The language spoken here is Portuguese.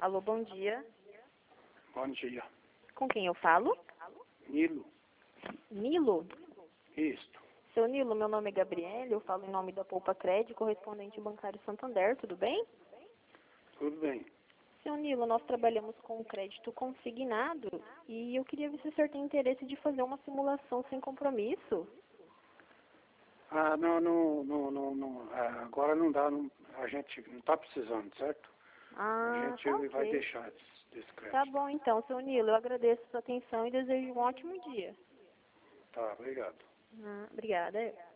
Alô, bom dia. Bom dia. Com quem eu falo? Nilo? Nilo? Isto. Seu Nilo, meu nome é Gabriele, eu falo em nome da Poupa Crédito, correspondente bancário Santander, tudo bem? Tudo bem. Seu Nilo, nós trabalhamos com crédito consignado e eu queria ver se o senhor tem interesse de fazer uma simulação sem compromisso. Ah, não. Agora não dá, a gente não está precisando, certo? A Ah, gente tá vai ok. deixar desse Tá crédito. bom então, seu Nilo, eu agradeço a sua atenção e desejo um ótimo dia. Tá, obrigado. Obrigada.